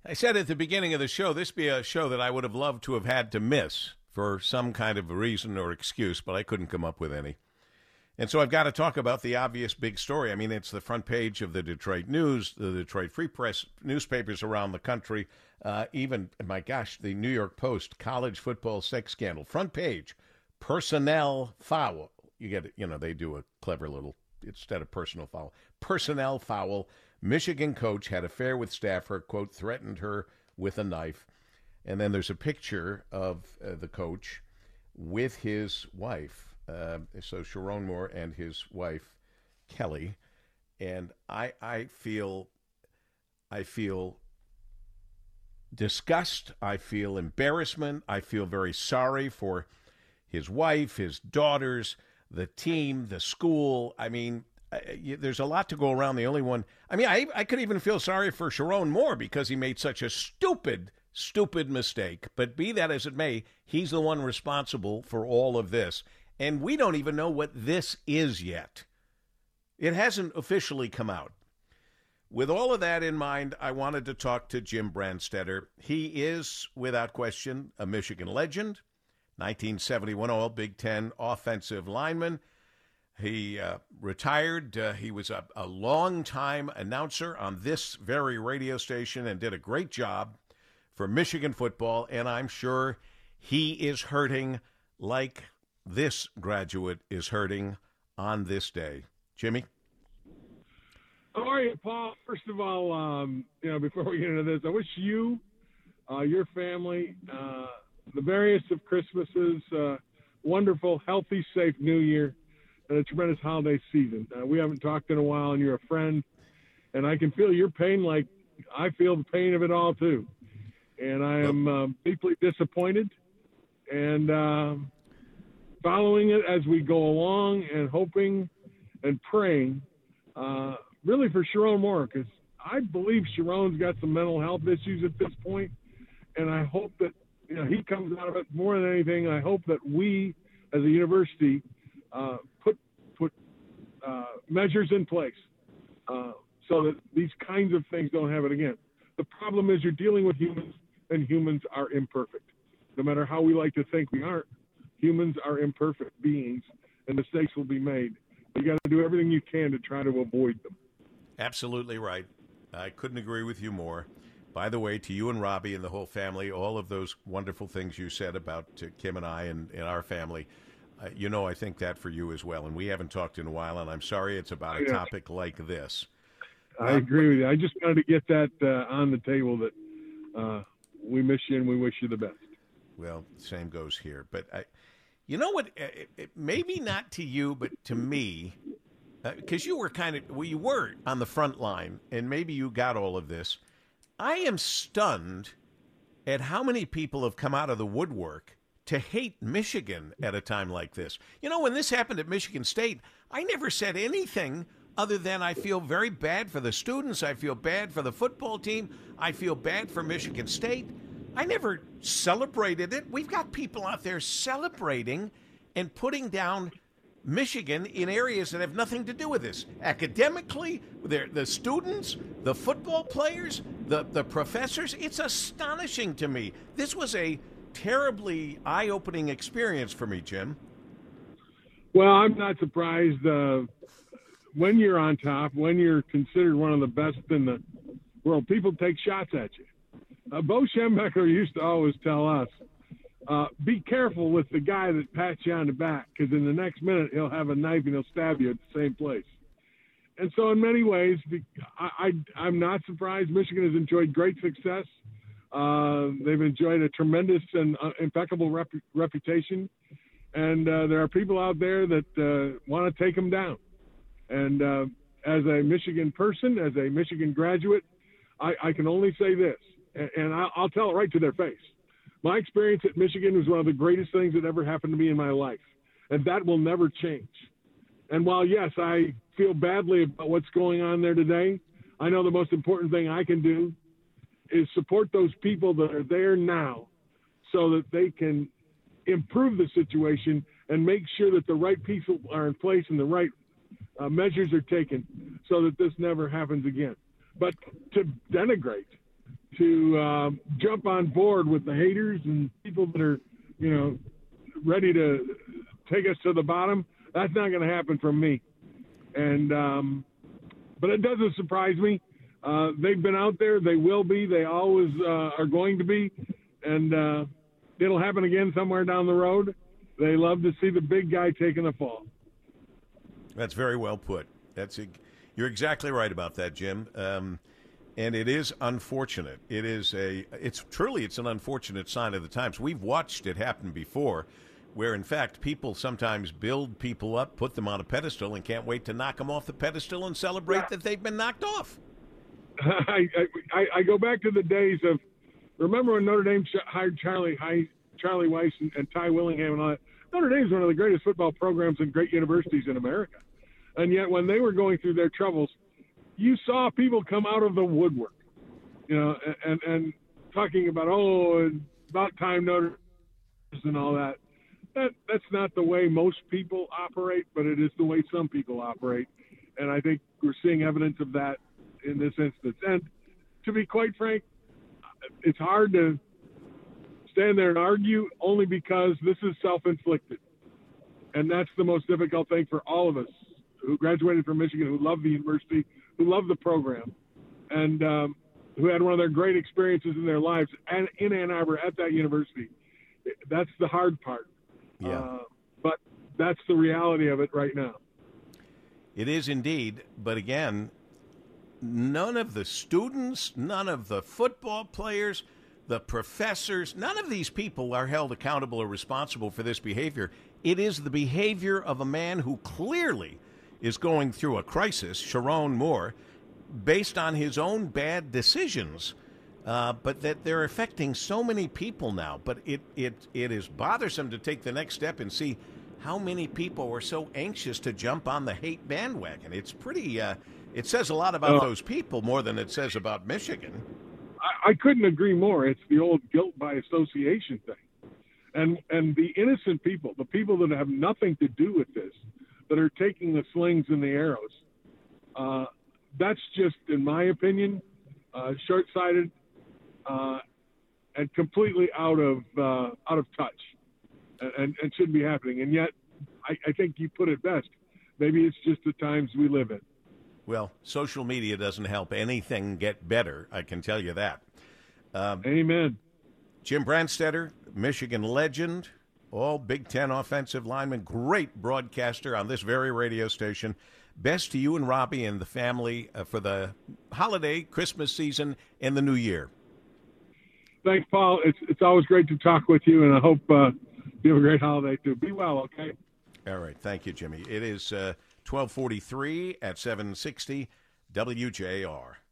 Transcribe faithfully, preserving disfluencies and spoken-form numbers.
I said at the beginning of the show, this be a show that I would have loved to have had to miss for some kind of reason or excuse, but I couldn't come up with any. And so I've got to talk about the obvious big story. I mean, it's the front page of the Detroit News, the Detroit Free Press, newspapers around the country, uh, even, my gosh, the New York Post, college football sex scandal. Front page, personnel foul. You get it, you know, they do a clever little, instead of personal foul, personnel foul. Michigan coach had affair with staffer, quote, threatened her with a knife. And then there's a picture of uh, the coach with his wife. Uh, so Sharon Moore and his wife, Kelly. And I I feel, I feel disgust. I feel embarrassment. I feel very sorry for his wife, his daughters, the team, the school. I mean, I, there's a lot to go around. The only one, I mean, I, I could even feel sorry for Sharon Moore because he made such a stupid, stupid mistake. But be that as it may, he's the one responsible for all of this. And we don't even know what this is yet. It hasn't officially come out. With all of that in mind, I wanted to talk to Jim Brandstetter. He is, without question, a Michigan legend. nineteen seventy-one All Big Ten offensive lineman. He uh, retired. Uh, he was a, a long-time announcer on this very radio station and did a great job for Michigan football. And I'm sure he is hurting like this graduate is hurting on this day. Jimmy? How are you, Paul? First of all, um, you know, before we get into this, I wish you, uh, your family, uh, the merriest of Christmases, uh, wonderful, healthy, safe New Year, and a tremendous holiday season. Uh, we haven't talked in a while, and you're a friend, and I can feel your pain like I feel the pain of it all, too. And I am uh, deeply disappointed, and um, following it as we go along and hoping and praying, uh, really for Sharon Moore, because I believe Sharon's got some mental health issues at this point, and I hope that you know he comes out of it more than anything. I hope that we, as a university, uh, put put uh, measures in place uh, so that these kinds of things don't happen again. The problem is you're dealing with humans, and humans are imperfect. No matter how we like to think we aren't, humans are imperfect beings, and mistakes will be made. You got to do everything you can to try to avoid them. Absolutely right. I couldn't agree with you more. By the way, to you and Robbie and the whole family, all of those wonderful things you said about uh, Kim and I and, and our family, uh, you know I think that for you as well. And we haven't talked in a while, and I'm sorry it's about a yeah. topic like this. I uh, agree with you. I just wanted to get that uh, on the table that uh, we miss you and we wish you the best. Well, same goes here. But I, you know what? It, it, maybe not to you, but to me, because uh, you were kind of, well, you were on the front line, and maybe you got all of this. I am stunned at how many people have come out of the woodwork to hate Michigan at a time like this. You know, when this happened at Michigan State, I never said anything other than I feel very bad for the students. I feel bad for the football team. I feel bad for Michigan State. I never celebrated it. We've got people out there celebrating and putting down Michigan in areas that have nothing to do with this. Academically, the students, the football players, the, the professors, it's astonishing to me. This was a terribly eye-opening experience for me, Jim. Well, I'm not surprised. Uh, when you're on top, when you're considered one of the best in the world, people take shots at you. Uh, Bo Schembechler used to always tell us, uh, be careful with the guy that pats you on the back, because in the next minute he'll have a knife and he'll stab you at the same place. And so in many ways, I, I, I'm not surprised. Michigan has enjoyed great success. Uh, they've enjoyed a tremendous and uh, impeccable rep- reputation. And uh, there are people out there that uh, want to take them down. And uh, as a Michigan person, as a Michigan graduate, I, I can only say this, and, and I'll, I'll tell it right to their face. My experience at Michigan was one of the greatest things that ever happened to me in my life, and that will never change. And while, yes, I feel badly about what's going on there today, I know the most important thing I can do is support those people that are there now so that they can improve the situation and make sure that the right people are in place and the right uh, measures are taken so that this never happens again. But to denigrate, to uh, jump on board with the haters and people that are, you know, ready to take us to the bottom. That's not going to happen from me. And um, but it doesn't surprise me. Uh, they've been out there. They will be. They always uh, are going to be. And uh, it'll happen again somewhere down the road. They love to see the big guy taking the fall. That's very well put. That's you're exactly right about that, Jim. Um, and it is unfortunate. It is a. It's truly. It's an unfortunate sign of the times. We've watched it happen before, where in fact people sometimes build people up, put them on a pedestal, and can't wait to knock them off the pedestal and celebrate yeah. that they've been knocked off. I, I I go back to the days of. Remember when Notre Dame hired Charlie Charlie Weiss and, and Ty Willingham and all that? Notre Dame is one of the greatest football programs and great universities in America. And yet when they were going through their troubles, you saw people come out of the woodwork, you know, and, and talking about, oh, about time Notre Dame and all that. That That's not the way most people operate, but it is the way some people operate. And I think we're seeing evidence of that in this instance. And to be quite frank, it's hard to stand there and argue only because this is self-inflicted. And that's the most difficult thing for all of us who graduated from Michigan, who love the university, who love the program, and um, who had one of their great experiences in their lives and in Ann Arbor at that university. That's the hard part. Yeah. Uh, but that's the reality of it right now. It is indeed. But again, none of the students, none of the football players, the professors, none of these people are held accountable or responsible for this behavior. It is the behavior of a man who clearly is going through a crisis, Sharon Moore, based on his own bad decisions, uh, but that they're affecting so many people now. But it, it, it is bothersome to take the next step and see how many people are so anxious to jump on the hate bandwagon. It's pretty... Uh, It says a lot about uh, those people more than it says about Michigan. I, I couldn't agree more. It's the old guilt by association thing. And and the innocent people, the people that have nothing to do with this, that are taking the slings and the arrows, uh, that's just, in my opinion, uh, short-sighted uh, and completely out of uh, out of touch and, and, and shouldn't be happening. And yet, I, I think you put it best. Maybe it's just the times we live in. Well, social media doesn't help anything get better, I can tell you that. Um, Amen. Jim Brandstetter, Michigan legend, all Big Ten offensive lineman, great broadcaster on this very radio station. Best to you and Robbie and the family uh, for the holiday, Christmas season, and the new year. Thanks, Paul. It's it's always great to talk with you, and I hope uh, you have a great holiday, too. Be well, okay? All right. Thank you, Jimmy. It is... Uh, twelve forty-three at seven sixty W J R.